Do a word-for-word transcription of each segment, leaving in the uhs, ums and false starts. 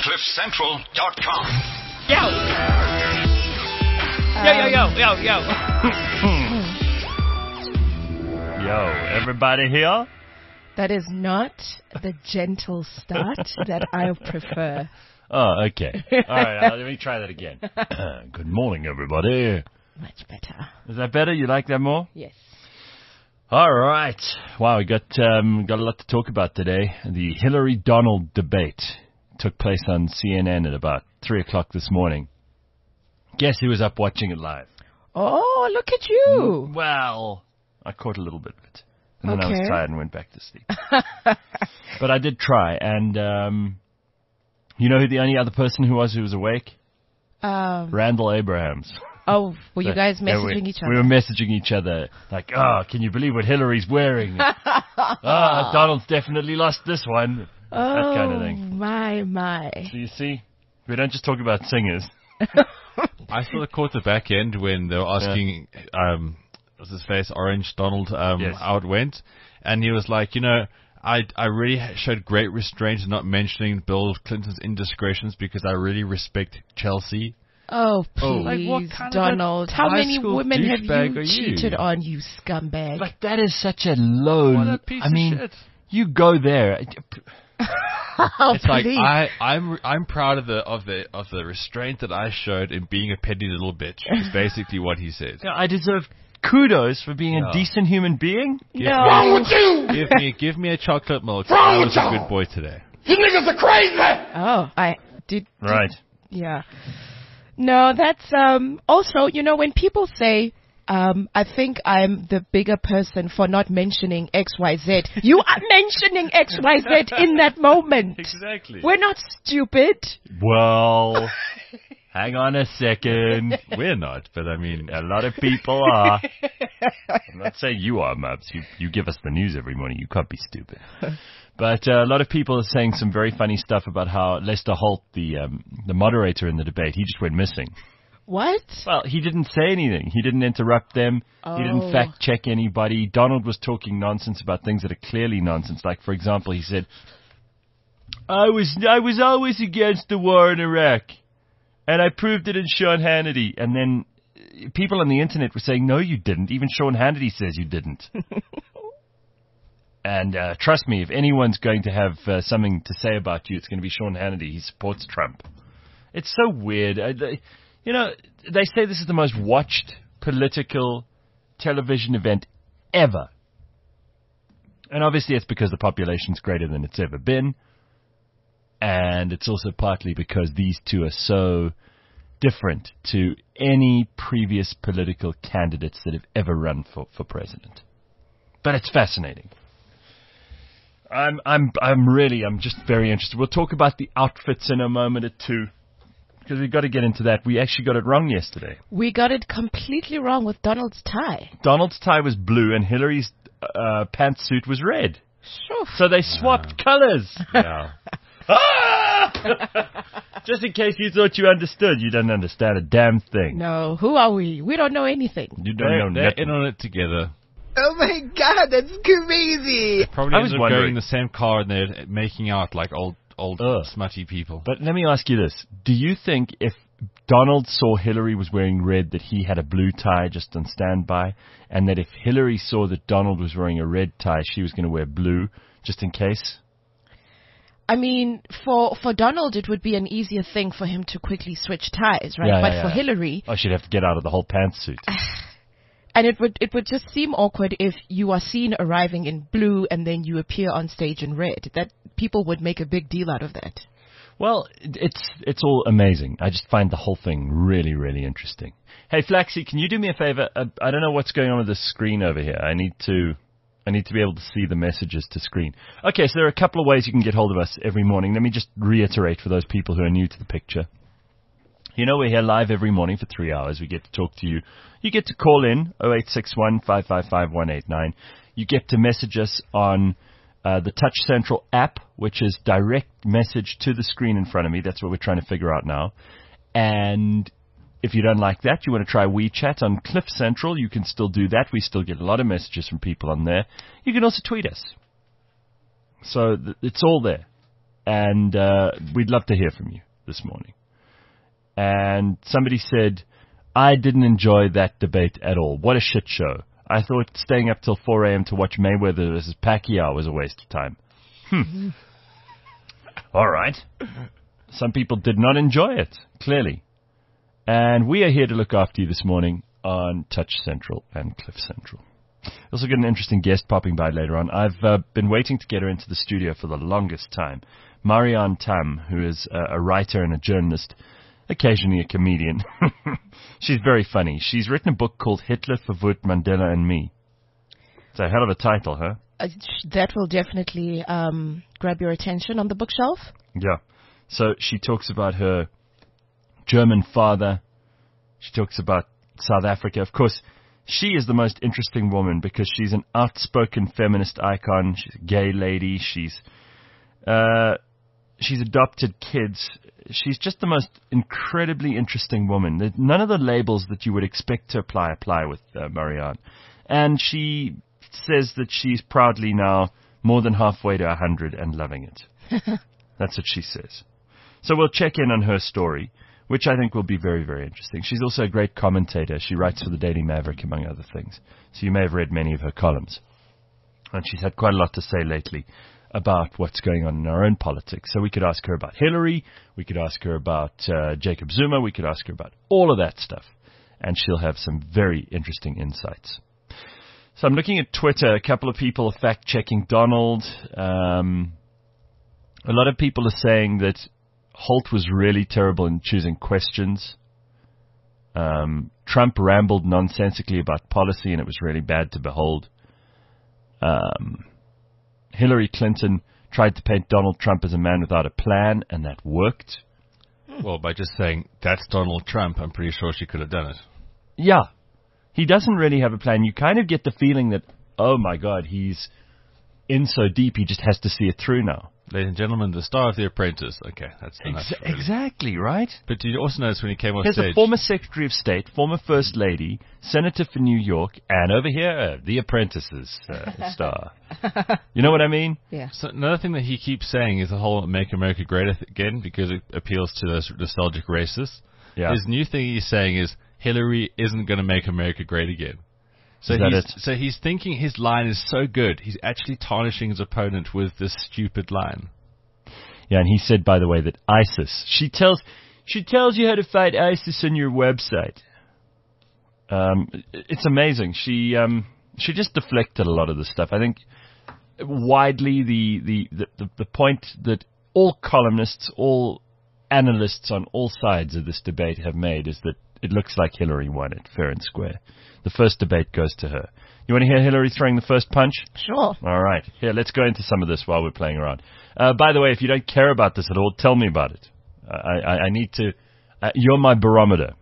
cliff central dot com. Yo! Yo, yo, yo, yo, yo. Yo, everybody here? That is not the gentle start that I prefer. Oh, okay. All right, uh, let me try that again. Good morning, everybody. Much better. Is that better? You like that more? Yes. All right. Wow, we got um, got a lot to talk about today. The Hillary-Donald debate took place on C N N at about three o'clock this morning. Guess who was up watching it live? Oh, look at you. Well, I caught a little bit of it. And then Okay. I was tired and went back to sleep. But I did try. And um, you know who the only other person who was who was awake? Um, Randall Abrahams. oh, were you guys Yeah, messaging we, each other? We were messaging each other like, oh, can you believe what Hillary's wearing? Ah, Donald's definitely lost this one. oh, that kind of thing. my, my. So you see, we don't just talk about singers. I sort of caught the back end when they were asking, um, was his face orange, Donald, um, Yes. how it went. And he was like, you know, I, I really showed great restraint in not mentioning Bill Clinton's indiscretions because I really respect Chelsea. Oh, Oh. please, Like, what kind of a Donald. How high many school women have douchebag you are you? cheated on, you scumbag? Like, that is such a low... What a piece I mean, of shit. you go there. oh, It's like please. I, I'm I'm proud of the of the of the restraint that I showed in being a petty little bitch. Is basically what he said. I deserve kudos for being Yeah. a decent human being. Give No. me, give me give me a chocolate milk. I was a good boy today. You niggas are crazy! Oh, I did. Right. Yeah. No, that's um also, you know, when people say um I think I'm the bigger person for not mentioning X Y Z, you are mentioning X Y Z in that moment. Exactly. We're not stupid. Well, hang on a second. We're not, but I mean, A lot of people are. I'm not saying you are, Mubs. You, you give us the news every morning. You can't be stupid. But uh, a lot of people are saying some very funny stuff about how Lester Holt, the um, the moderator in the debate, he just went missing. What? Well, he didn't say anything. He didn't interrupt them. He didn't Oh. fact check anybody. Donald was talking nonsense about things that are clearly nonsense. Like, for example, he said, I was I was always against the war in Iraq, and I proved it in Sean Hannity. And then uh, people on the internet were saying, no, you didn't. Even Sean Hannity says you didn't. And uh, trust me, if anyone's going to have uh, something to say about you, it's going to be Sean Hannity. He supports Trump. It's so weird. I, they, you know, they say this is the most watched political television event ever. And obviously it's because the population's greater than it's ever been. And it's also partly because these two are so different to any previous political candidates that have ever run for, for president. But it's fascinating. I'm I'm I'm really I'm just very interested. We'll talk about the outfits in a moment or two, because we've got to get into that. We actually got it wrong yesterday. We got it completely wrong with Donald's tie. Donald's tie was blue and Hillary's uh, pantsuit was red. Sure. So they swapped colors. yeah. Ah! Just in case you thought you understood, you don't understand a damn thing. No, who are we? We don't know anything. You don't They're, know they're nothing. in on it together. Oh my god, that's crazy! Probably I was ended up wondering- going in the same car and they're making out like old old Ugh. smutty people. But let me ask you this. Do you think if Donald saw Hillary was wearing red, that he had a blue tie just on standby, and that if Hillary saw that Donald was wearing a red tie, she was going to wear blue just in case? I mean, for for Donald, it would be an easier thing for him to quickly switch ties, right? Yeah, but yeah, for yeah. Hillary, Oh, she'd have to get out of the whole pantsuit. and it would it would just seem awkward if you are seen arriving in blue and then you appear on stage in red. That people would make a big deal out of that. Well, it- it's it's all amazing. I just find the whole thing really, really interesting. Hey, Flaxy, can you do me a favor? Uh, I don't know what's going on with the screen over here. I need to I need to be able to see the messages to screen. Okay, so there are a couple of ways you can get hold of us every morning. Let me just reiterate for those people who are new to the picture. You know, we're here live every morning for three hours. We get to talk to you. You get to call in, oh eight six one, five five five, one eight nine. You get to message us on uh, the Touch Central app, which is direct message to the screen in front of me. That's what we're trying to figure out now. And if you don't like that, you want to try WeChat on Cliff Central, you can still do that. We still get a lot of messages from people on there. You can also tweet us. So th- it's all there. and uh, we'd love to hear from you this morning. And somebody said, I didn't enjoy that debate at all. What a shit show. I thought staying up till four a.m. to watch Mayweather versus Pacquiao was a waste of time. Hmm. All right. Some people did not enjoy it, clearly. And we are here to look after you this morning on Touch Central and Cliff Central. Also got an interesting guest popping by later on. I've uh, been waiting to get her into the studio for the longest time. Marianne Tam, who is a, a writer and a journalist, occasionally a comedian. She's very funny. She's written a book called Hitler, Verwoerd, Mandela and Me. It's a hell of a title, huh? Uh, that will definitely um, grab your attention on the bookshelf. Yeah. So she talks about her German father. She talks about South Africa. Of course, she is the most interesting woman because she's an outspoken feminist icon. She's a gay lady. She's uh, she's adopted kids. She's just the most incredibly interesting woman. None of the labels that you would expect to apply apply with uh, Marianne. And she says that she's proudly now more than halfway to one hundred and loving it. That's what she says. So we'll check in on her story, which I think will be very, very interesting. She's also a great commentator. She writes for the Daily Maverick, among other things. So you may have read many of her columns. And she's had quite a lot to say lately about what's going on in our own politics. So we could ask her about Hillary. We could ask her about uh, Jacob Zuma. We could ask her about all of that stuff. And she'll have some very interesting insights. So I'm looking at Twitter. A couple of people are fact-checking Donald. Um, a lot of people are saying that Holt was really terrible in choosing questions. Um, Trump rambled nonsensically about policy, and it was really bad to behold. Um, Hillary Clinton tried to paint Donald Trump as a man without a plan, and that worked. Well, by just saying, that's Donald Trump, I'm pretty sure she could have done it. Yeah. He doesn't really have a plan. You kind of get the feeling that, oh my God, he's in so deep, he just has to see it through now. Ladies and gentlemen, the star of The Apprentice. Okay, that's enough. Ex- really. Exactly, right? But did you also notice when he came on Here's stage? a former Secretary of State, former First Lady, Senator for New York, and over here, uh, The Apprentice's uh, star. You know what I mean? Yeah. So another thing that he keeps saying is the whole "Make America Great Again" because it appeals to those nostalgic racists. Yeah. His new thing he's saying is Hillary isn't going to make America great again. So Is that he's, it? so he's thinking his line is so good, he's actually tarnishing his opponent with this stupid line. Yeah, and he said, by the way, that ISIS, she tells she tells you how to fight ISIS on your website. Um, it's amazing. She um, she just deflected a lot of the stuff. I think widely the, the, the, the, the point that all columnists, all analysts on all sides of this debate have made is that it looks like Hillary won it, fair and square. The first debate goes to her. You want to hear Hillary throwing the first punch? Sure. All right. Here, let's go into some of this while we're playing around. Uh, by the way, if you don't care about this at all, tell me about it. I, I, I need to... Uh, you're my barometer.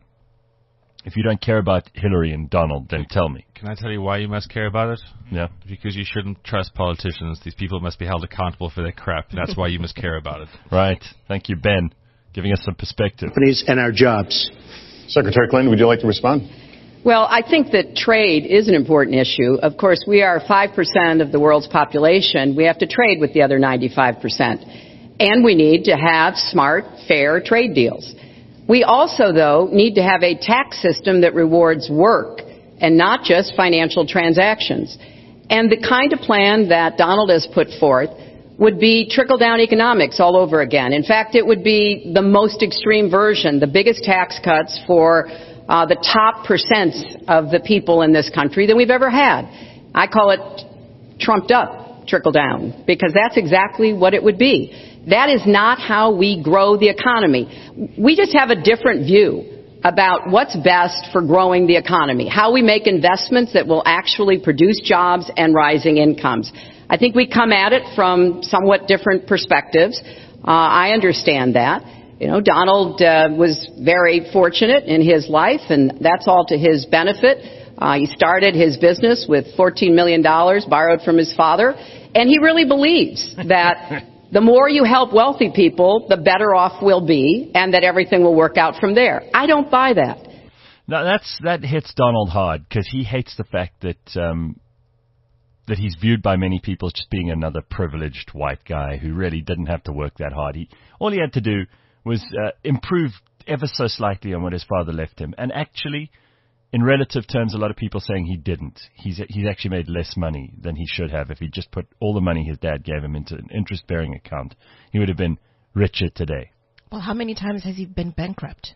If you don't care about Hillary and Donald, then tell me. Can I tell you why you must care about it? Yeah. Because you shouldn't trust politicians. These people must be held accountable for their crap. That's why you must care about it. Right. Thank you, Ben, giving us some perspective. Companies and our jobs. Secretary Clinton, would you like to respond? Well, I think that trade is an important issue. Of course, we are five percent of the world's population. We have to trade with the other ninety-five percent. And we need to have smart, fair trade deals. We also, though, need to have a tax system that rewards work and not just financial transactions. And the kind of plan that Donald has put forth would be trickle-down economics all over again. In fact, it would be the most extreme version, the biggest tax cuts for uh, the top percent of the people in this country than we've ever had. I call it trumped up trickle-down because that's exactly what it would be. That is not how we grow the economy. We just have a different view about what's best for growing the economy, how we make investments that will actually produce jobs and rising incomes. I think we come at it from somewhat different perspectives. Uh, I understand that. You know, Donald uh, was very fortunate in his life, and that's all to his benefit. Uh, he started his business with fourteen million dollars borrowed from his father, and he really believes that the more you help wealthy people, the better off we'll be, and that everything will work out from there. I don't buy that. No, that's that hits Donald hard because he hates the fact that um, that he's viewed by many people as just being another privileged white guy who really didn't have to work that hard. He all he had to do was uh, improve ever so slightly on what his father left him. And actually, in relative terms, a lot of people saying he didn't. He's he's actually made less money than he should have if he just put all the money his dad gave him into an interest-bearing account. He would have been richer today. Well, how many times has he been bankrupt?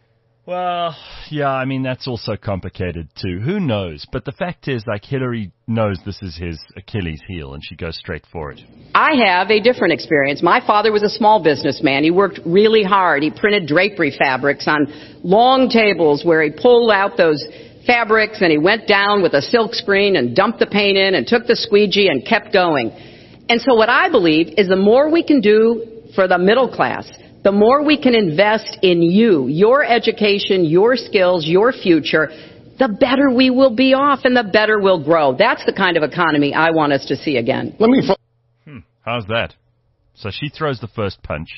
Well, yeah, I mean, that's also complicated too. Who knows? But the fact is, like, Hillary knows this is his Achilles heel, and she goes straight for it. I have a different experience. My father was a small businessman. He worked really hard. He printed drapery fabrics on long tables where he pulled out those fabrics and he went down with a silk screen and dumped the paint in and took the squeegee and kept going. And so what I believe is the more we can do for the middle class, the more we can invest in you, your education, your skills, your future, the better we will be off and the better we'll grow. That's the kind of economy I want us to see again. Let me. Fo- Hmm, how's that? So she throws the first punch,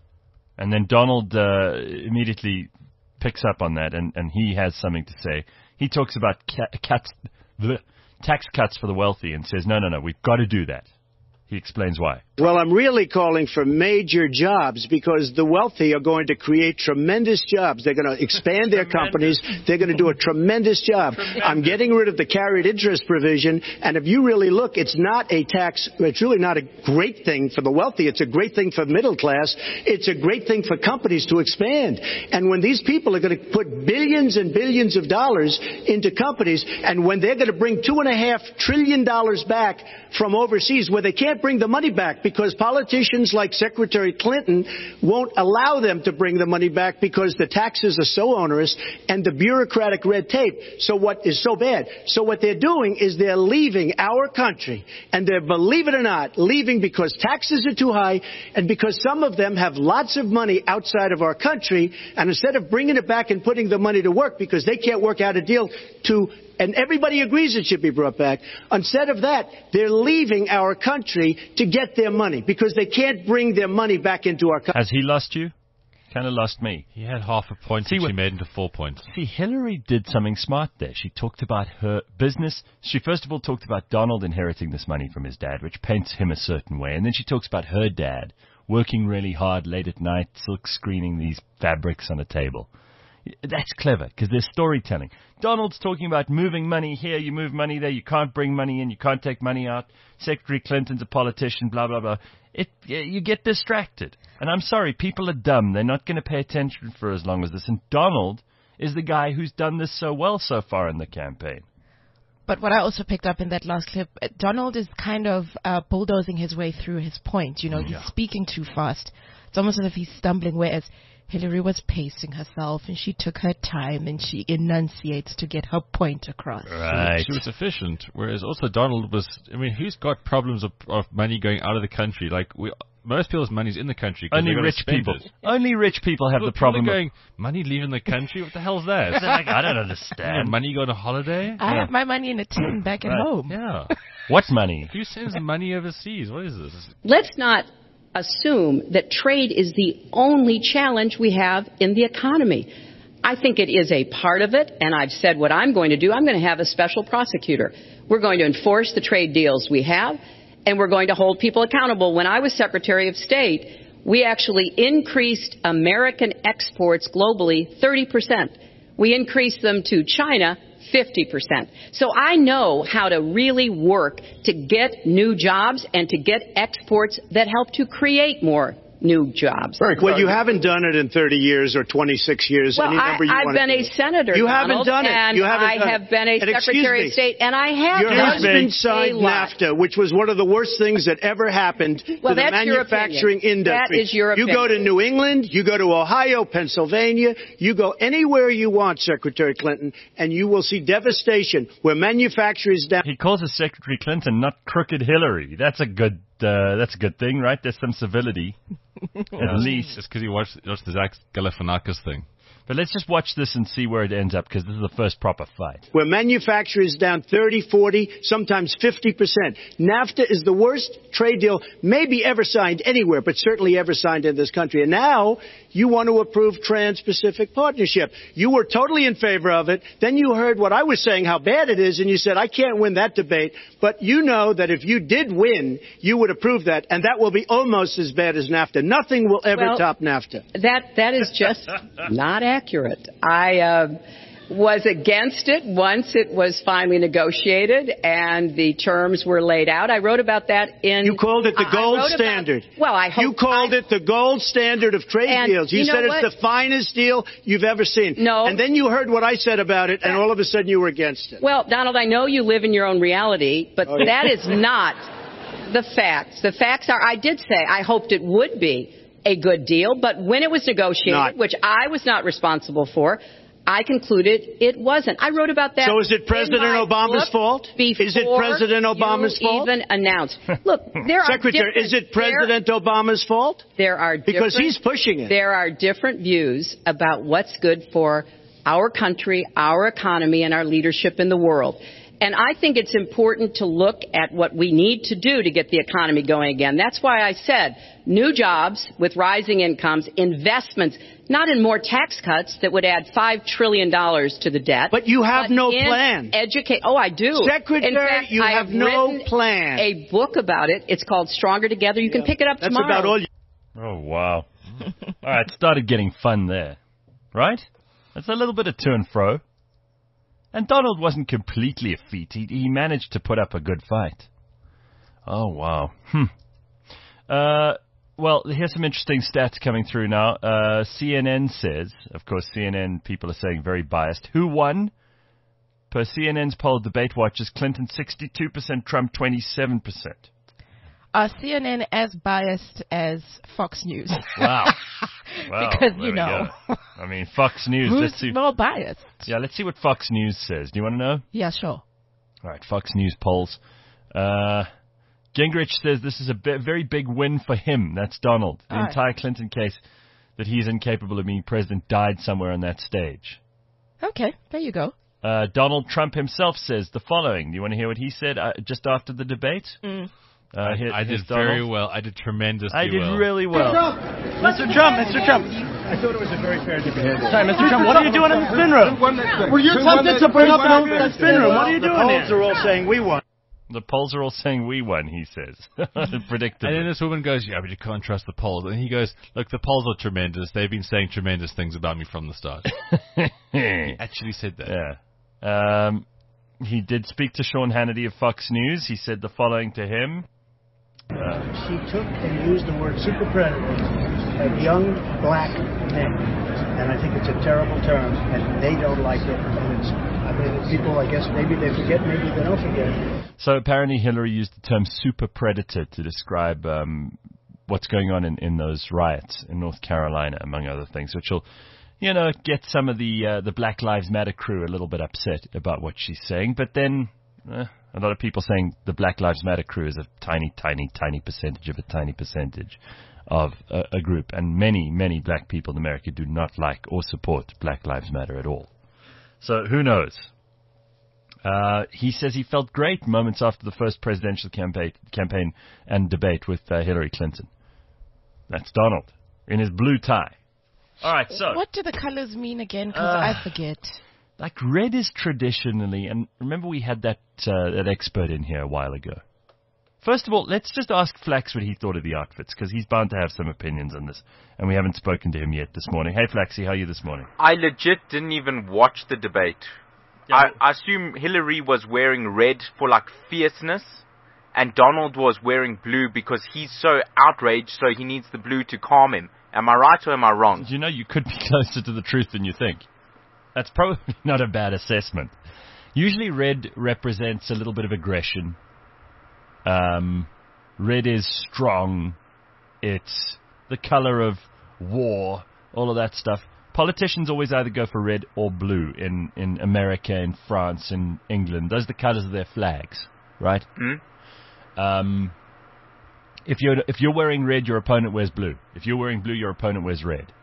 and then Donald uh, immediately picks up on that, and, and he has something to say. He talks about ca- cuts, bleh, tax cuts for the wealthy and says, no, no, no, we've got to do that. He explains why. Well, I'm really calling for major jobs because the wealthy are going to create tremendous jobs. They're going to expand their companies. They're going to do a tremendous job. Tremendous. I'm getting rid of the carried interest provision. And if you really look, it's not a tax. It's really not a great thing for the wealthy. It's a great thing for middle class. It's a great thing for companies to expand. And when these people are going to put billions and billions of dollars into companies, and when they're going to bring two and a half trillion dollars back from overseas, where they can't bring the money back because politicians like Secretary Clinton won't allow them to bring the money back because the taxes are so onerous and the bureaucratic red tape. So what is so bad? So what they're doing is they're leaving our country, and they're, believe it or not, leaving because taxes are too high and because some of them have lots of money outside of our country, and instead of bringing it back and putting the money to work because they can't work out a deal to, and everybody agrees it should be brought back. Instead of that, they're leaving our country to get their money because they can't bring their money back into our country. Has he lost you? Kind of lost me. He had half a point, See, which he made into four points. See, Hillary did something smart there. She talked about her business. She first of all talked about Donald inheriting this money from his dad, which paints him a certain way. And then she talks about her dad working really hard late at night, silk screening these fabrics on a table. That's clever, because there's storytelling. Donald's talking about moving money here, you move money there, you can't bring money in, you can't take money out. Secretary Clinton's a politician, blah, blah, blah. It, you get distracted. And I'm sorry, people are dumb. They're not going to pay attention for as long as this. And Donald is the guy who's done this so well so far in the campaign. But what I also picked up in that last clip, Donald is kind of uh, bulldozing his way through his point. You know, Yeah. he's speaking too fast. It's almost as if he's stumbling, whereas Hillary was pacing herself, and she took her time, and she enunciates to get her point across. Right. She was efficient, whereas also Donald was, I mean, who's got problems of, of money going out of the country? Like, we, most people's money's in the country. Only rich people. It. Only rich people have People, the problem people of going, money leaving the country? What the hell's that? like, I don't Yeah, understand. money going on holiday? I Yeah. have my money in a tin back at Right. home. Yeah. What money? Who sends money overseas? What is this? Let's not assume that trade is the only challenge we have in the economy. I think it is a part of it, and I've said what I'm going to do. I'm going to have a special prosecutor. We're going to enforce the trade deals we have, and we're going to hold people accountable. When I was Secretary of State, we actually increased American exports globally thirty percent. We increased them to China fifty percent. So I know how to really work to get new jobs and to get exports that help to create more new jobs. Right. Well, you haven't done it in thirty years or twenty-six years. Well, any I, number you I've want been to a do. senator, You Donald, haven't done it. and You haven't I done have it. been a And excuse Secretary me, of State, and I have Your done husband a signed lot. NAFTA, which was one of the worst things that ever happened Well, to the that's your manufacturing opinion. industry. That is your You go to opinion. New England, you go to Ohio, Pennsylvania, you go anywhere you want, Secretary Clinton, and you will see devastation where manufacturers down. He calls us Secretary Clinton, not Crooked Hillary. That's a good. Uh, that's a good thing, right? There's some civility, at least. It's because he watched, watched the Zach Galifianakis thing. But let's just watch this and see where it ends up, because this is the first proper fight. Where manufacturers down thirty, forty, sometimes fifty percent. NAFTA is the worst trade deal maybe ever signed anywhere, but certainly ever signed in this country. And now you want to approve Trans-Pacific Partnership. You were totally in favor of it. Then you heard what I was saying, how bad it is, and you said, I can't win that debate. But you know that if you did win, you would approve that, and that will be almost as bad as NAFTA. Nothing will ever Well, top NAFTA. That that is just not accurate. I uh, was against it once it was finally negotiated and the terms were laid out. I wrote about that in. You called it the I- I gold wrote about- standard. well, I hope You called I, it the gold standard of trade And deals. You, you know said what? it's the finest deal you've ever seen. No. And then you heard what I said about it, and all of a sudden you were against it. Well, Donald, I know you live in your own reality, but Oh, yeah. that is not the facts. The facts are, I did say I hoped it would be a good deal, but when it was negotiated, Not. which I was not responsible for, I concluded it wasn't. I wrote about that. So is it President in my Obama's book fault? Before Is it President Obama's you fault? even announced. Look, there are Secretary, different- is it President there, Obama's fault? there are Because different- he's pushing it. There are different views about what's good for our country, our economy, and our leadership in the world. And I think it's important to look at what we need to do to get the economy going again. That's why I said new jobs with rising incomes, investments, not in more tax cuts that would add five trillion dollars to the debt. But you have but no in plan. Educate. Oh, I do. Secretary, in fact, you I have no written plan. A book about it. It's called Stronger Together. You can pick it up That's tomorrow. about all you... Oh, wow. All right, it started getting fun there, right? That's a little bit of to and fro. And Donald wasn't completely a feat. He, he managed to put up a good fight. Oh, wow. Hmm. Uh, well, here's some interesting stats coming through now. Uh, C N N says, of course, C N N people are saying very biased. Who won? Per C N N's poll, Debate Watchers, Clinton sixty-two percent, Trump twenty-seven percent. Are C N N as biased as Fox News? Wow. Well, Because, there you we know. go. I mean, Fox News. Who's Let's see. more biased? Yeah, let's see what Fox News says. Do you want to know? Yeah, sure. All right, Fox News polls. Uh, Gingrich says this is a bi- very big win for him. That's Donald. The All right. entire Clinton case that he's incapable of being president died somewhere on that stage. Okay, there you go. Uh, Donald Trump himself says the following. Do you want to hear what he said uh, just after the debate? Mm. Uh, here- I did here's very Donald. well. I did tremendously I did well. really well. Mister Trump, Mister Trump. I thought it was a very fair debate. Sorry, Mister Trump, what are you doing in the spin room? Were you tempted to bring up an open spin room? What are you The doing polls there? are all saying we won. The polls are all saying we won, he says. Predictably. And then this woman goes, yeah, but you can't trust the polls. And he goes, look, the polls are tremendous. They've been saying tremendous things about me from the start. He actually said that. Yeah. Um, he did speak to Sean Hannity of Fox News. He said the following to him. Uh, She took and used the word super predator of young black men, and I think it's a terrible term, and they don't like it. And it's, I mean, people, I guess, maybe they forget, maybe they don't forget. so apparently Hillary used the term super predator to describe um, what's going on in, in those riots in North Carolina, among other things, which will, you know, get some of the uh, the Black Lives Matter crew a little bit upset about what she's saying. But then uh, a lot of people saying the Black Lives Matter crew is a tiny, tiny, tiny percentage of a tiny percentage of a, a group. And many, many black people in America do not like or support Black Lives Matter at all. So who knows? Uh, he says he felt great moments after the first presidential campaign, campaign and debate with uh, Hillary Clinton. That's Donald in his blue tie. All right, so What do the colors mean again? Because Uh, I forget. like red is traditionally, and remember we had that uh, that expert in here a while ago. First of all, let's just ask Flax what he thought of the outfits, because he's bound to have some opinions on this, and we haven't spoken to him yet this morning. Hey, Flaxy, how are you this morning? I legit didn't even watch the debate. I, I assume Hillary was wearing red for like fierceness, and Donald was wearing blue because he's so outraged, so he needs the blue to calm him. Am I right or am I wrong? You know, you could be closer to the truth than you think. That's probably not a bad assessment. Usually red represents a little bit of aggression. Um, red is strong. It's the color of war, all of that stuff. Politicians always either go for red or blue in, in America, in France, in England. Those are the colors of their flags, right? Mm? Um, if you're if you're wearing red, your opponent wears blue. If you're wearing blue, your opponent wears red.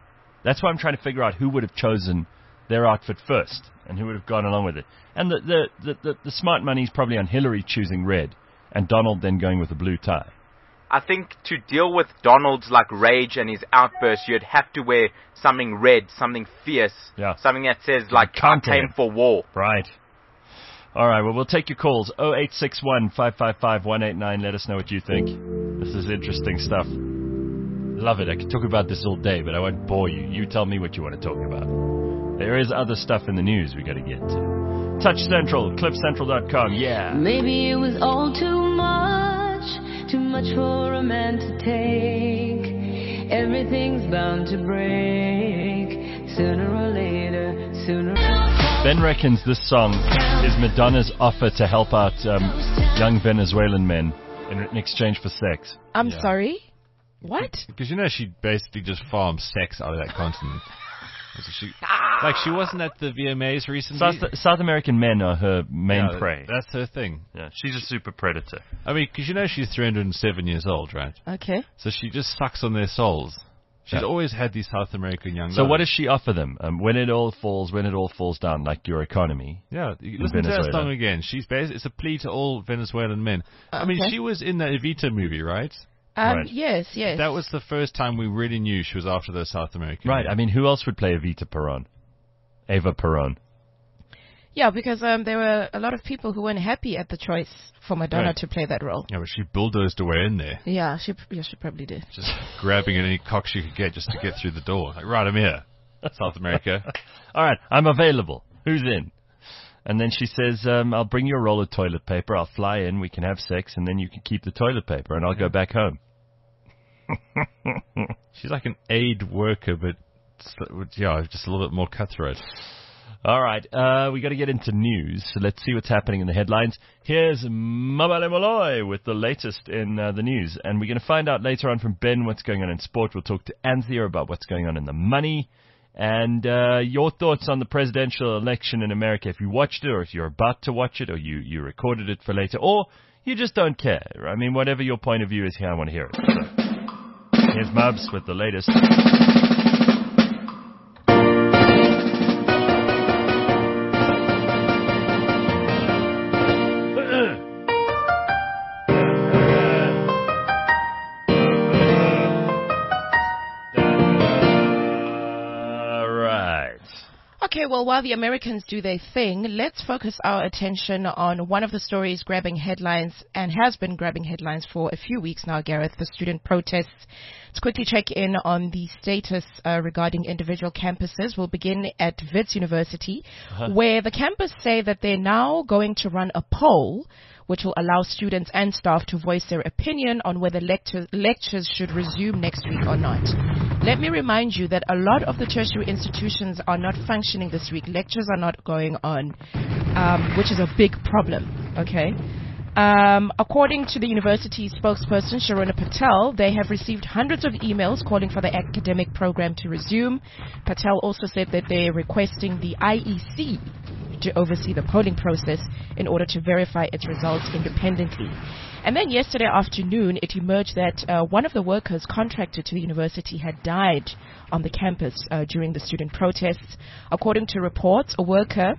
That's why I'm trying to figure out who would have chosen their outfit first and who would have gone along with it. And the the, the, the, the smart money is probably on Hillary choosing red and Donald then going with a blue tie. I think to deal with Donald's like rage and his outbursts, you'd have to wear something red, something fierce, yeah. something that says like I came for war. Right. All right, well, we'll take your calls. oh eight six one, five five five, one eight nine. Let us know what you think. This is interesting stuff. Love it. I could talk about this all day, but I won't bore you. You tell me what you want to talk about. There is other stuff in the news we got to get to. Touch Central, cliff central dot com, yeah. Maybe it was all too much, too much for a man to take. Everything's bound to break, sooner or later, sooner or later. Ben reckons this song is Madonna's offer to help out um, young Venezuelan men in, in exchange for sex. I'm Yeah. sorry? What? Because, you know, she basically just farmed sex out of that continent. So she, like, she wasn't at the V M As recently. South, South American men are her main Yeah, prey. That's her thing. Yeah, she's a super predator. I mean, because you know she's three hundred seven years old, right? Okay. So she just sucks on their souls. She's Yeah. always had these South American young So lovers. what does she offer them? Um, when it all falls, when it all falls down, like your economy. Yeah, you in listen to Venezuela. that song again. She's basi- It's a plea to all Venezuelan men. I mean, Okay. she was in the Evita movie, right? Um, Right. Yes, yes. That was the first time we really knew she was after those South American Right, men. I mean, who else would play Evita Peron? Eva Peron. Yeah, because um, there were a lot of people who weren't happy at the choice for Madonna Right. to play that role. Yeah, but she bulldozed her way in there, Yeah, she yeah, she probably did. just grabbing at any cock she could get just to get through the door. Like, right, I'm here, South America. All right, I'm available. Who's in? And then she says, um, I'll bring you a roll of toilet paper. I'll fly in. We can have sex, and then you can keep the toilet paper, and I'll go back home. She's like an aid worker, but yeah, just a little bit more cutthroat. All right, uh, we got to get into news. So let's see what's happening in the headlines. Here's Mabale Molloy with the latest in uh, the news. And we're going to find out later on from Ben what's going on in sport. We'll talk to Anthea about what's going on in the money. And uh, your thoughts on the presidential election in America, if you watched it or if you're about to watch it or you, you recorded it for later or you just don't care. I mean, whatever your point of view is here, I want to hear it. So, here's Mubs with the latest. Okay, well, while the Americans do their thing, let's focus our attention on one of the stories grabbing headlines and has been grabbing headlines for a few weeks now, Gareth, the student protests. Let's quickly check in on the status uh, regarding individual campuses. We'll begin at Wits University, uh-huh. where the campus say that they're now going to run a poll which will allow students and staff to voice their opinion on whether lecture, lectures should resume next week or not. Let me remind you that a lot of the tertiary institutions are not functioning this week. Lectures are not going on, um, which is a big problem, okay? Um, according to the university spokesperson, Sharona Patel, they have received hundreds of emails calling for the academic program to resume. Patel also said that they're requesting the I E C to oversee the polling process in order to verify its results independently. And then yesterday afternoon, it emerged that uh, one of the workers contracted to the university had died on the campus uh, during the student protests. According to reports, a worker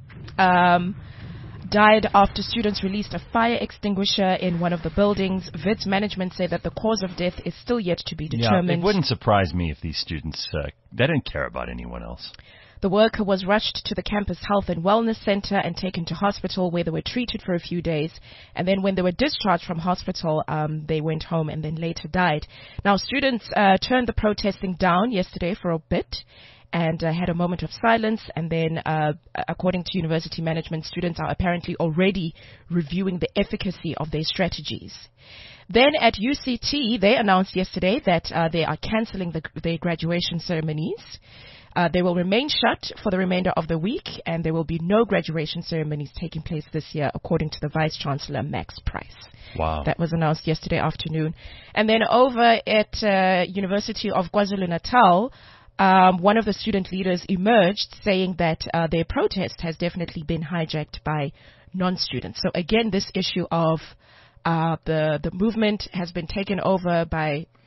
um, died after students released a fire extinguisher in one of the buildings. Wits management said that the cause of death is still yet to be determined. Yeah, it wouldn't surprise me if these students, uh, they don't care about anyone else. The worker was rushed to the campus health and wellness center and taken to hospital where they were treated for a few days. And then when they were discharged from hospital, um, they went home and then later died. Now, students uh, turned the protesting down yesterday for a bit and uh, had a moment of silence. And then, uh, according to university management, students are apparently already reviewing the efficacy of their strategies. Then at U C T, they announced yesterday that uh, they are canceling the, their graduation ceremonies. Uh, they will remain shut for the remainder of the week, and there will be no graduation ceremonies taking place this year, according to the Vice-Chancellor, Max Price. Wow. That was announced yesterday afternoon. And then over at uh, University of KwaZulu-Natal, um, one of the student leaders emerged saying that uh, their protest has definitely been hijacked by non-students. So again, this issue of uh, the, the movement has been taken over by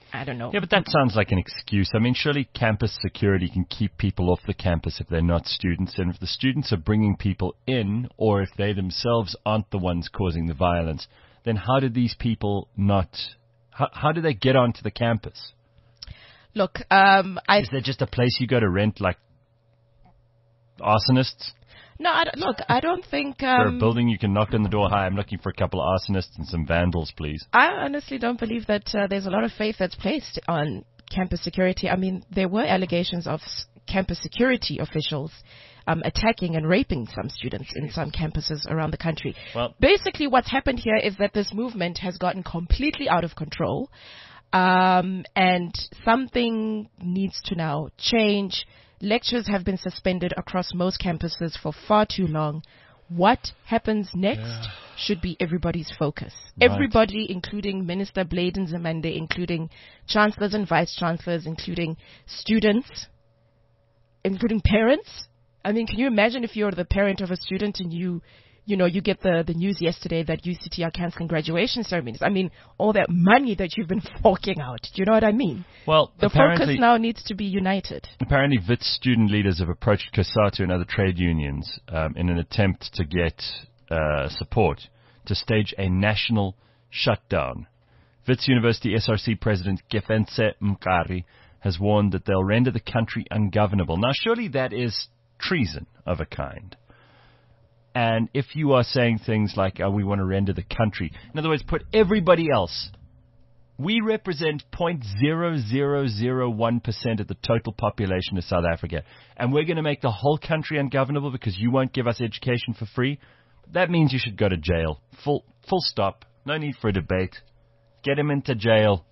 I don't know. Yeah, but that sounds like an excuse. I mean, surely campus security can keep people off the campus if they're not students. And if the students are bringing people in, or if they themselves aren't the ones causing the violence, then how did these people not, how, how did they get onto the campus? Look, um, I... Is there just a place you go to rent, like, arsonists? No, I don't, look, I don't think... Um, Is there a building you can knock on the door? Hi, I'm looking for a couple of arsonists and some vandals, please. I honestly don't believe that uh, there's a lot of faith that's placed on campus security. I mean, there were allegations of s- campus security officials um, attacking and raping some students in some campuses around the country. Well, basically, what's happened here is that this movement has gotten completely out of control, um, and something needs to now change. Lectures have been suspended across most campuses for far too long. What happens next yeah. should be everybody's focus. Right. Everybody, including Minister Bladen Nzimande, including chancellors and vice-chancellors, including students, including parents. I mean, can you imagine if you're the parent of a student and you, you know, you get the, the news yesterday that U C T are cancelling graduation ceremonies? I mean, all that money that you've been forking out. Do you know what I mean? Well, the focus now needs to be united. Apparently, Wits student leaders have approached COSATU and other trade unions um, in an attempt to get uh, support to stage a national shutdown. Wits University S R C President Gefense Mkari has warned that they'll render the country ungovernable. Now, surely that is treason of a kind. And if you are saying things like, oh, we want to render the country, in other words, put everybody else, we represent zero point zero zero zero one percent of the total population of South Africa, and we're going to make the whole country ungovernable because you won't give us education for free, that means you should go to jail. Full, full stop. No need for a debate. Get him into jail.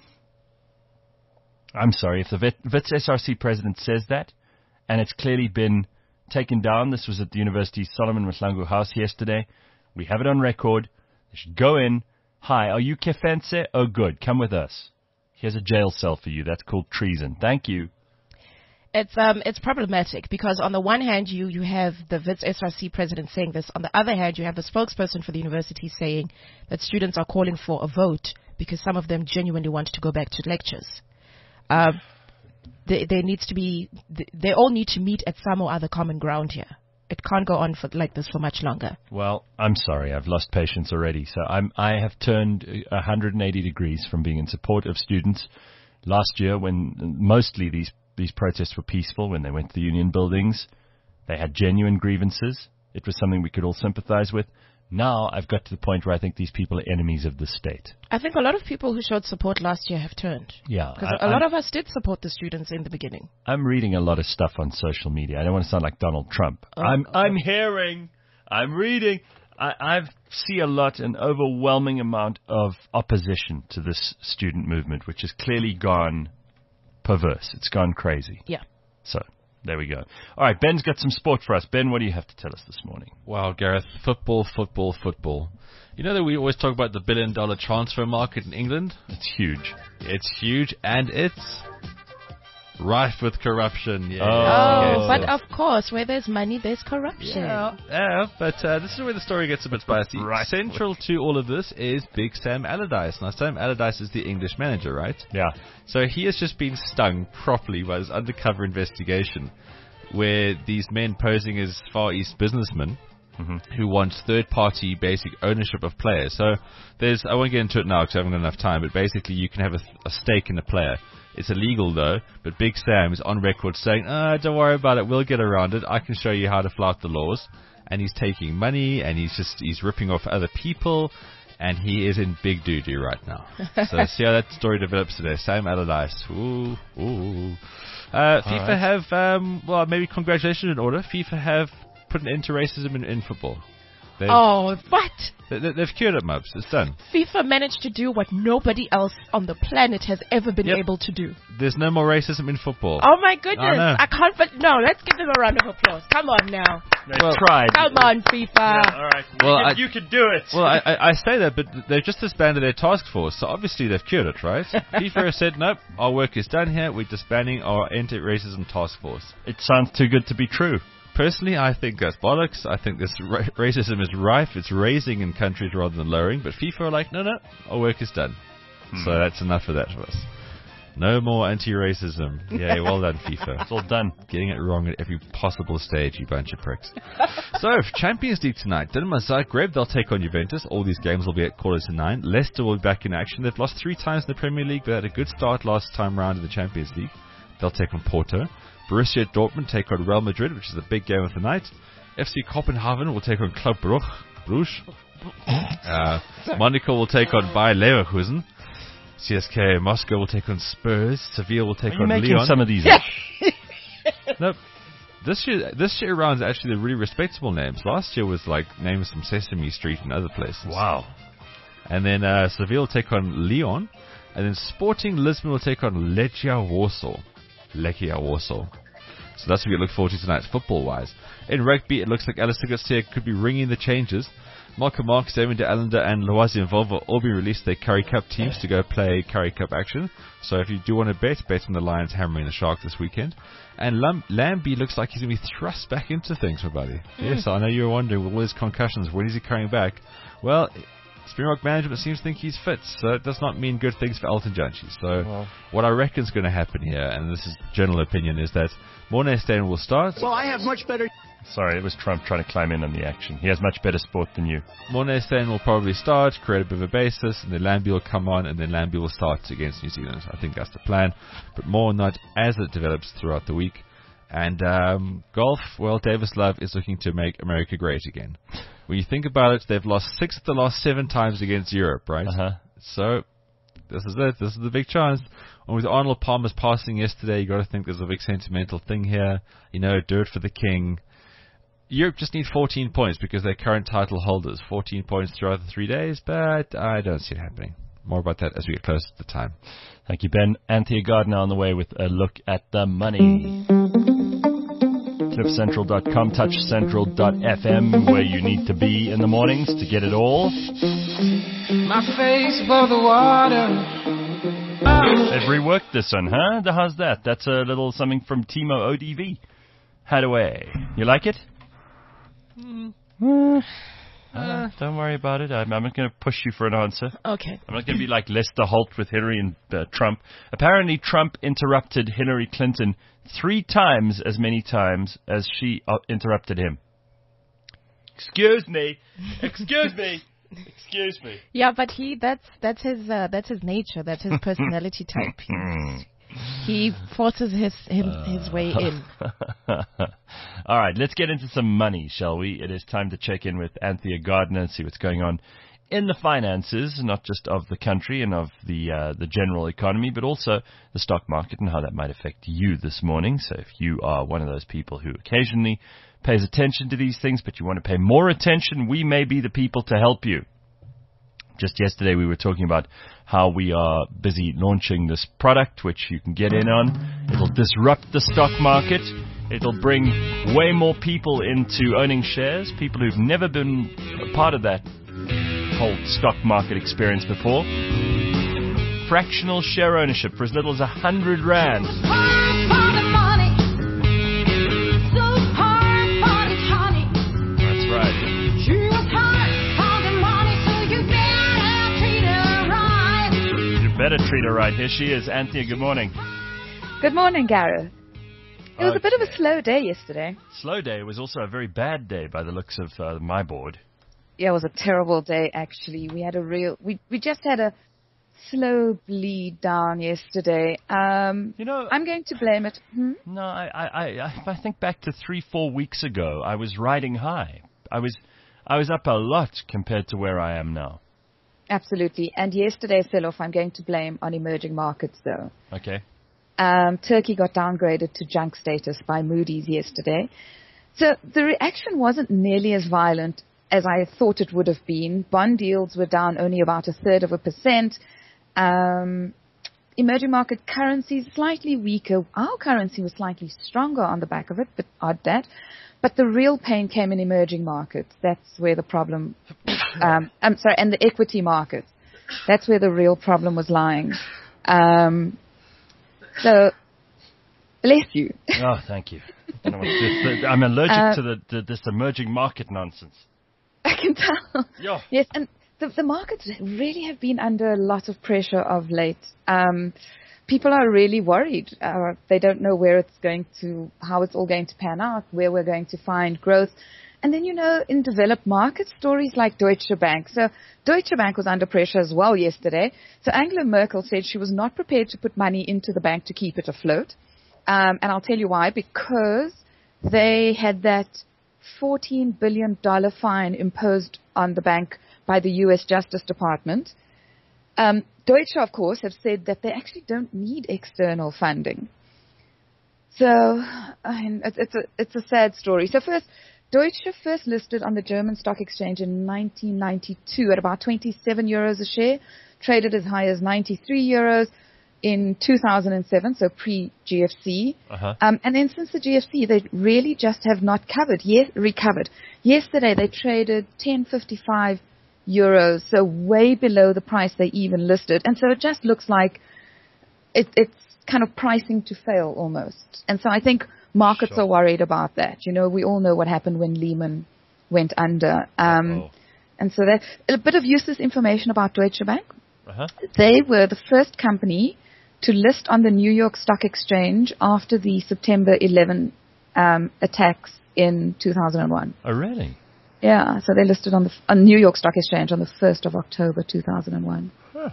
I'm sorry, if the Wits S R C president says that, and it's clearly been taken down. This was at the University Solomon Mahlangu House yesterday. We have it on record. They should go in. Hi, are you Kefense? Oh, good. Come with us. Here's a jail cell for you. That's called treason. Thank you. It's um it's problematic because on the one hand you, you have the Wits S R C president saying this. On the other hand, you have the spokesperson for the university saying that students are calling for a vote because some of them genuinely want to go back to lectures. Um, They, there needs to be, they all need to meet at some or other common ground here. It can't go on for, like this for much longer. Well, I'm sorry, I've lost patience already. So I'm, I have turned one hundred eighty degrees from being in support of students last year when mostly these, these protests were peaceful, when they went to the union buildings. They had genuine grievances. It was something we could all sympathize with. Now I've got to the point where I think these people are enemies of the state. I think a lot of people who showed support last year have turned. Yeah. Because a lot I'm, of us did support the students in the beginning. I'm reading a lot of stuff on social media. I don't want to sound like Donald Trump. Oh, I'm oh. I'm hearing, I'm reading. I I see a lot, an overwhelming amount of opposition to this student movement, which has clearly gone perverse. It's gone crazy. Yeah. So there we go. All right, Ben's got some sport for us. Ben, what do you have to tell us this morning? Wow, Gareth, football, football, football. You know that we always talk about the billion dollar transfer market in England? It's huge. It's huge, and it's rife with corruption. Yeah. Oh, but of course, where there's money, there's corruption. Yeah, yeah but uh, this is where the story gets a bit spicy. Right. Central to all of this is Big Sam Allardyce. Now, Sam Allardyce is the English manager, right? Yeah. So he has just been stung properly by this undercover investigation where these men posing as Far East businessmen mm-hmm. who want third-party basic ownership of players. So there's, I won't get into it now because I haven't got enough time, but basically you can have a, a stake in a player. It's illegal though, but Big Sam is on record saying, oh, don't worry about it, we'll get around it, I can show you how to flout the laws. And he's taking money, and he's just, he's ripping off other people, and he is in big doo-doo right now. So see how that story develops today. Sam Allardyce. Ooh, ooh. Uh, FIFA right. have, um, well, maybe congratulations in order. FIFA have put an end to racism in, in football. They've, oh, what? They, they've cured it, Mubs. It's done. FIFA managed to do what nobody else on the planet has ever been yep. able to do. There's no more racism in football. Oh, my goodness. I, I can't, but no, let's give them a round of applause. Come on now. They well, tried. Come on, FIFA. Yeah, all right. Well, you, I, can, you can do it. Well, I, I, I say that, but they've just disbanded their task force, so obviously they've cured it, right? FIFA has said, nope, our work is done here. We're disbanding our anti-racism task force. It sounds too good to be true. Personally, I think that's bollocks. I think this ra- racism is rife. It's raising in countries rather than lowering. But FIFA are like, no, no, our work is done. Hmm. So that's enough of that for us. No more anti-racism. Yay, well done, FIFA. It's all done. Getting it wrong at every possible stage, you bunch of pricks. So, Champions League tonight. Dinamo Zagreb, they'll take on Juventus. All these games will be at quarter to nine. Leicester will be back in action. They've lost three times in the Premier League, but had a good start last time round in the Champions League. They'll take on Porto. Borussia Dortmund take on Real Madrid, which is the big game of the night. F C Copenhagen will take on Club Brugge. Bruges. Uh, Monaco will take on Bayer Leverkusen. C S K Moscow will take on Spurs. Sevilla will take Are you on making Lyon. some of these up? No, this year this year around is actually the really respectable names. Last year was like names from Sesame Street and other places. Wow. And then uh, Sevilla will take on Lyon, and then Sporting Lisbon will take on Legia Warsaw. Legia Warsaw. So that's what we look forward to tonight, football-wise. In rugby, it looks like Alistair Garcia could be ringing the changes. Malcolm Marx, Damien de Allender, and Loisy Volvo all being released their Curry Cup teams to go play Curry Cup action. So if you do want to bet, bet on the Lions hammering the Sharks this weekend. And Lam- Lambie looks like he's going to be thrust back into things, my buddy. Mm. Yes, I know you were wondering, with all his concussions, when is he coming back? Well, Springbok management seems to think he's fit, so it does not mean good things for Elton Janchi. So well, what I reckon is going to happen here, and this is general opinion, is that Morné Steyn will start. Well, I have much better... Sorry, it was Trump trying to climb in on the action. He has much better sport than you. Morné Steyn will probably start, create a bit of a basis, and then Lambie will come on, and then Lambie will start against New Zealand. I think that's the plan. But more on that as it develops throughout the week. And um, golf, well, Davis Love is looking to make America great again. When you think about it, they've lost six of the last seven times against Europe, right? Uh-huh. So, this is it. This is the big chance. And with Arnold Palmer's passing yesterday, you got to think there's a big sentimental thing here. You know, do it for the king. Europe just need fourteen points because they're current title holders. fourteen points throughout the three days, but I don't see it happening. More about that as we get closer to the time. Thank you, Ben. Anthea Gardner on the way with a look at the money. cliff central dot com, touch central dot f m, where you need to be in the mornings to get it all. My face above the water. They've reworked this one, huh? How's that? That's a little something from Timo O D V. Hadaway. You like it? Mm. Uh, don't worry about it. I'm, I'm not going to push you for an answer. Okay. I'm not going to be like Lester Holt with Hillary and uh, Trump. Apparently, Trump interrupted Hillary Clinton three times as many times as she uh, interrupted him. Excuse me. Excuse me. Excuse me. Yeah, but he that's that's his uh, that's his nature. That's his personality type. He's, he forces his him, uh, his way in. All right, let's get into some money, shall we? It is time to check in with Anthea Gardner and see what's going on in the finances, not just of the country and of the uh, the general economy, but also the stock market and how that might affect you this morning. So if you are one of those people who occasionally pays attention to these things, but you want to pay more attention, we may be the people to help you. Just yesterday we were talking about how we are busy launching this product, which you can get in on. It'll disrupt the stock market. It'll bring way more people into owning shares, people who've never been a part of that whole stock market experience before. Fractional share ownership for as little as a hundred rand. That's right. Better treat her right. Here she is. Anthea, good morning. Good morning, Gareth. It was okay. a bit of a slow day yesterday. Slow day. It was also a very bad day by the looks of uh, my board. Yeah, it was a terrible day, actually. We had a real... We, we just had a slow bleed down yesterday. Um, you know... I'm going to blame it. Hmm? No, I, I, I, if I think back to three, four weeks ago, I was riding high. I was, I was up a lot compared to where I am now. Absolutely. And yesterday's sell-off, I'm going to blame on emerging markets, though. Okay. Um, Turkey got downgraded to junk status by Moody's yesterday. So the reaction wasn't nearly as violent as I thought it would have been. Bond yields were down only about a third of a percent. Um, emerging market currencies slightly weaker. Our currency was slightly stronger on the back of it, but odd that. But the real pain came in emerging markets. That's where the problem, um, I'm sorry, and the equity markets. That's where the real problem was lying. Um, so, bless you. Oh, thank you. I don't know what this, I'm allergic uh, to the, the, this emerging market nonsense. I can tell. Yeah. Yes, and the, the markets really have been under a lot of pressure of late. Um, people are really worried. Uh, they don't know where it's going to, how it's all going to pan out, where we're going to find growth. And then, you know, in developed markets, stories like Deutsche Bank. So Deutsche Bank was under pressure as well yesterday. So Angela Merkel said she was not prepared to put money into the bank to keep it afloat. Um, and I'll tell you why. Because they had that fourteen billion dollars fine imposed on the bank by the U S Justice Department. Um, Deutsche, of course, have said that they actually don't need external funding. So I mean, it's, it's, a, it's a sad story. So first, Deutsche first listed on the German stock exchange in nineteen ninety-two at about twenty-seven euros a share, traded as high as ninety-three euros in two thousand seven, so pre-G F C. Uh-huh. Um, and then since the G F C, they really just have not covered, yes, recovered. Yesterday, they traded ten fifty-five euros, so way below the price they even listed. And so it just looks like it, it's kind of pricing to fail almost. And so I think markets Sure. are worried about that. You know, we all know what happened when Lehman went under. Um, and so that a bit of useless information about Deutsche Bank. Uh-huh. They were the first company to list on the New York Stock Exchange after the September eleventh um, attacks in two thousand one. Oh, really? Yeah, so they listed on the on New York Stock Exchange on the first of October two thousand one. Huh.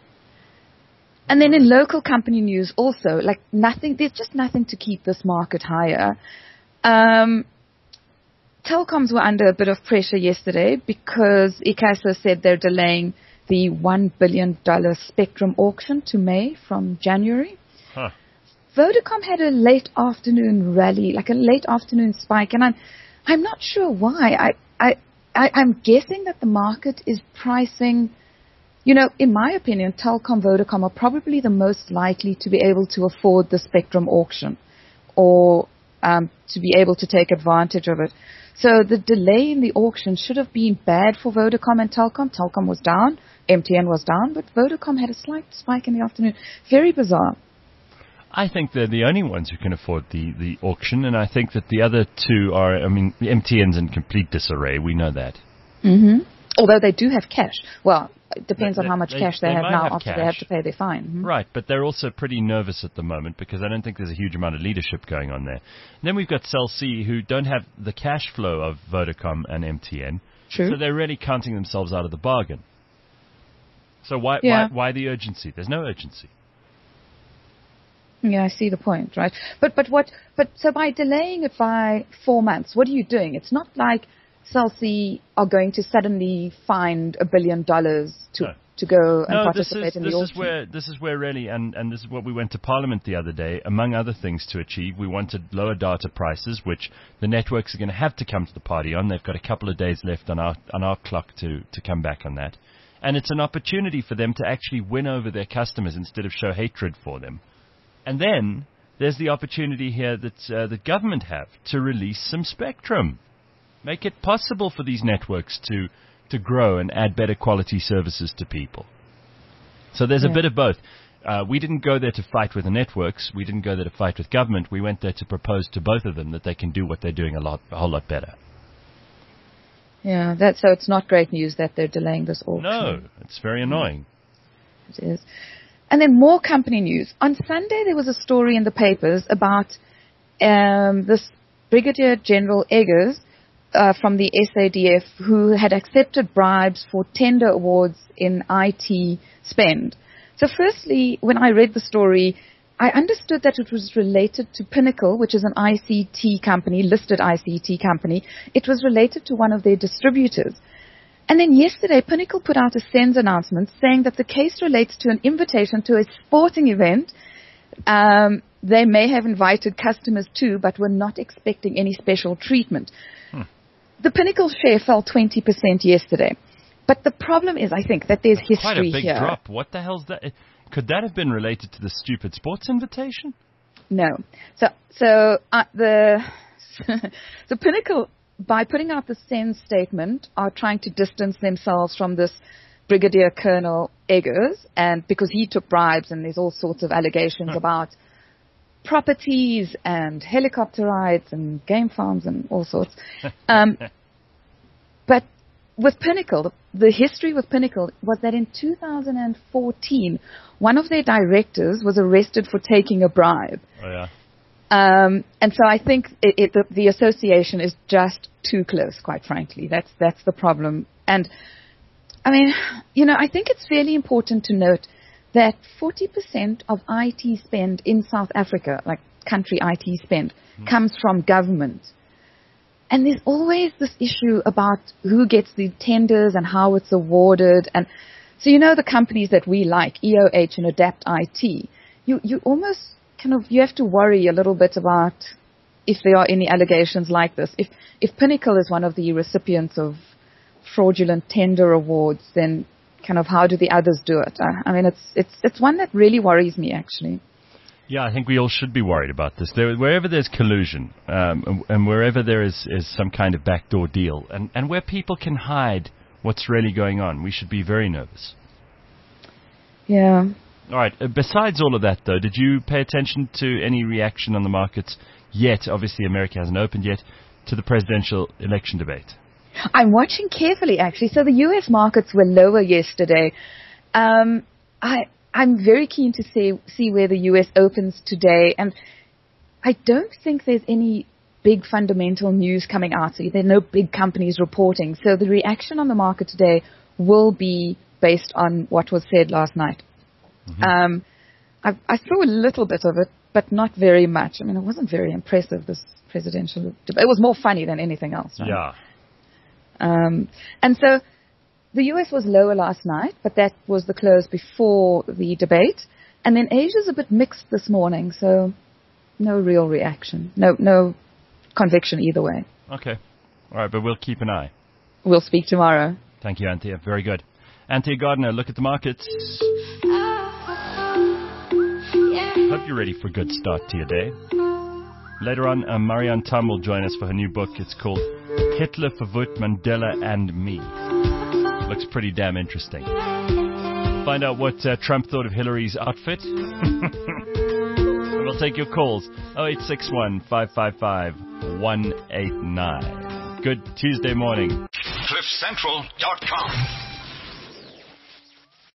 And then in local company news also, like nothing, there's just nothing to keep this market higher. Um, telecoms were under a bit of pressure yesterday because ICASA said they're delaying the one billion dollars spectrum auction to May from January. Huh. Vodacom had a late afternoon rally, like a late afternoon spike, and I'm, I'm not sure why. I, I, I, I'm guessing that the market is pricing, you know, in my opinion, Telkom, Vodacom are probably the most likely to be able to afford the spectrum auction or um, to be able to take advantage of it. So the delay in the auction should have been bad for Vodacom and Telkom. Telkom was down, M T N was down, but Vodacom had a slight spike in the afternoon. Very bizarre. I think they're the only ones who can afford the, the auction, and I think that the other two are, I mean, M T N's in complete disarray. We know that. Mm-hmm. Although they do have cash. Well, it depends They- on how much they- cash they, they have might now have after cash. they have to pay their fine. Mhm. Right, but they're also pretty nervous at the moment because I don't think there's a huge amount of leadership going on there. And then we've got Cell C, who don't have the cash flow of Vodacom and M T N. True. So they're really counting themselves out of the bargain. So why Yeah. why, why the urgency? There's no urgency. Yeah, I see the point, right? But but what? But so by delaying it by four months, what are you doing? It's not like Cell C are going to suddenly find a billion dollars to No. to go and No, this participate is in this the is auction. where this is where really, and and this is what we went to Parliament the other day, among other things to achieve. We wanted lower data prices, which the networks are going to have to come to the party on. They've got a couple of days left on our on our clock to to come back on that, and it's an opportunity for them to actually win over their customers instead of show hatred for them. And then there's the opportunity here that uh, the government have to release some spectrum, make it possible for these networks to to grow and add better quality services to people. So there's a Yeah. bit of both. Uh, we didn't go there to fight with the networks. We didn't go there to fight with government. We went there to propose to both of them that they can do what they're doing a lot, a whole lot better. Yeah, that so it's not great news that they're delaying this auction. No, it's very annoying. It is. And then more company news. On Sunday, there was a story in the papers about um, this Brigadier General Eggers uh, from the S A D F who had accepted bribes for tender awards in I T spend. So firstly, when I read the story, I understood that it was related to Pinnacle, which is an I C T company, listed I C T company. It was related to one of their distributors. And then yesterday, Pinnacle put out a SENS announcement saying that the case relates to an invitation to a sporting event. Um, they may have invited customers to, but were not expecting any special treatment. Hmm. The Pinnacle share fell twenty percent yesterday. But the problem is, I think, that there's history Quite a big here. drop. What the hell's that? Could that have been related to the stupid sports invitation? No. So, so uh, the the Pinnacle, by putting out the SENS statement, are trying to distance themselves from this Brigadier Colonel Eggers, and because he took bribes, and there's all sorts of allegations Huh. about properties and helicopter rides and game farms and all sorts. Um, but with Pinnacle, the, the history with Pinnacle was that in two thousand fourteen, one of their directors was arrested for taking a bribe. Oh, yeah. Um, and so I think it, it, the, the association is just too close, quite frankly. That's that's the problem. And, I mean, you know, I think it's fairly important to note that forty percent of I T spend in South Africa, like country I T spend, mm. comes from government. And there's always this issue about who gets the tenders and how it's awarded. And so, you know, the companies that we like, E O H and Adapt I T, you, you almost kind of, you have to worry a little bit about if there are any allegations like this. If, if Pinnacle is one of the recipients of fraudulent tender awards, then kind of how do the others do it? I, I mean, it's, it's, it's one that really worries me, actually. Yeah, I think we all should be worried about this. There, wherever there's collusion, um, and, and wherever there is, is some kind of backdoor deal, and, and where people can hide what's really going on, we should be very nervous. Yeah. All right. Uh, besides all of that, though, did you pay attention to any reaction on the markets yet? Obviously, America hasn't opened yet, to the presidential election debate. I'm watching carefully, actually. So the U S markets were lower yesterday. Um, I... I'm very keen to see, see where the U S opens today, and I don't think there's any big fundamental news coming out. So there are no big companies reporting. So the reaction on the market today will be based on what was said last night. Mm-hmm. Um, I, I saw a little bit of it, but not very much. I mean, it wasn't very impressive, this presidential debate. It was more funny than anything else. Right? Yeah. Um, and so the U S was lower last night, but that was the close before the debate. And then Asia's a bit mixed this morning, so no real reaction. No no conviction either way. Okay. All right, but we'll keep an eye. We'll speak tomorrow. Thank you, Anthea. Very good. Anthea Gardner, look at the markets. Hope you're ready for a good start to your day. Later on, uh, Marianne Tam will join us for her new book. It's called Hitler, Verwoerd, Mandela and Me. Looks pretty damn interesting. Find out what uh, Trump thought of Hillary's outfit. We'll take your calls. oh eight six one, five five five, one eight nine. Good Tuesday morning. cliff central dot com